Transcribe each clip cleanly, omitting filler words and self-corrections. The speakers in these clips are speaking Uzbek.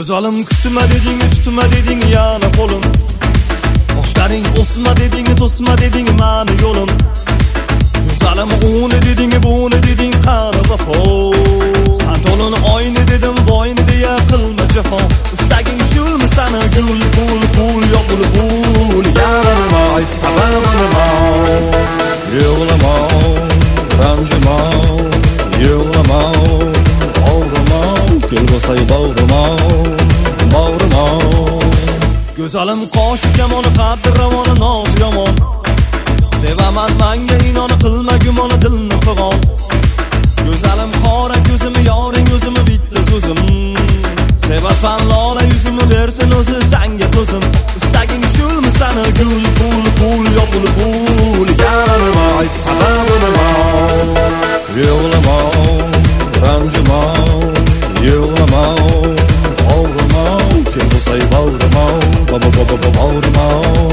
Go'zalim kutma deding, tutma deding yana qo'lim. Qoshlaring o'sma deding, to'sma deding mani yo'lim. Go'zalim uni deding, buni deding qani vafo. Santo'lin oyni dedim, boyni deya qilma jafo. Istaging shulmi sana gul, pul, pul yo bulbul. Yana nima ayt sababi nima? Yig'lama, ranjima, yig'lama. Kelbosay bağrıma, bağrıma. Go'zalim qoshi kamoni, qaddi ravoni, noz yomon. Sevaman manga inoni, qilma gumoni, dilni qig'on. Go'zalim qora ko'zimi, yoring o'zimi bitta so'zim. Sevasan lola yuzimni, bersin o'zi senga ko'zim. Istaging shulmi sana gul, pul, pul yo bulbul. Yana nima ayt sababi nima? Yig'lama, ranjima, yig'lama, og'rima, kelbosay bag'rima, bag'rima.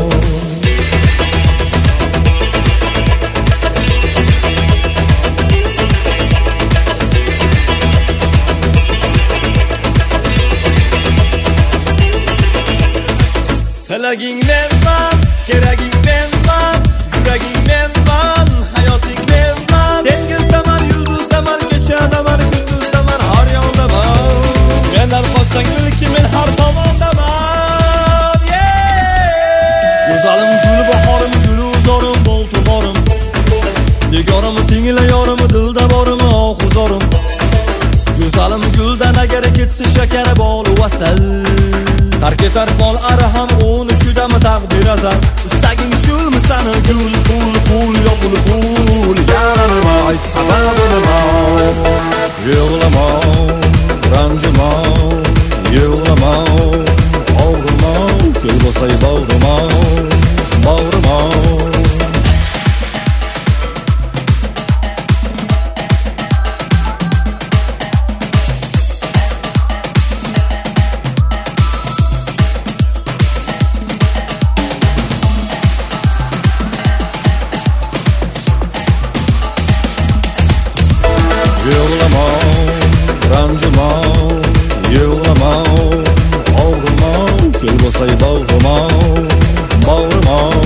Tilaging menman, keraging menman, yuraging menman, hayoting menman. Dengizdaman, yulduzdaman, kechadaman, kunduzdaman, har yondaman. Mendan qochsang bilki men har tomondaman. Go'zalim gul bahorim, gul uzorim, bol tumorim. Nigorim tingla yorim, dilda borim, ohuzorim. Go'zalim guldan agar ketsa shakar bol vasal. Tark etar qol arham uni shudami taqdir azal. Istaging shulmi sana gul, pul, pul yo bulbul. Yana nima ayt sababi nima? Yig'lama, ranjima, yig'lama, og'rima, kelbosay bag'rima, bag'rima. Yig'lama, ranjima, yig'lama, og'rima, kelbosay bag'rima, bag'rima.